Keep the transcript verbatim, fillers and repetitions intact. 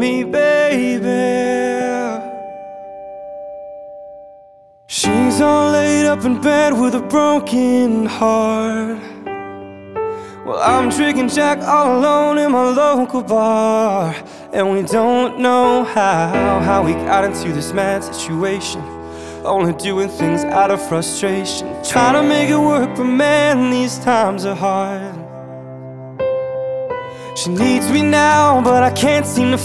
me, baby. She's all laid up in bed with a broken heart, well, I'm drinking Jack all alone in my local bar. And we don't know how, how we got into this mad situation, only doing things out of frustration, trying to make it work, but man, these times are hard. She needs me now, but I can't seem to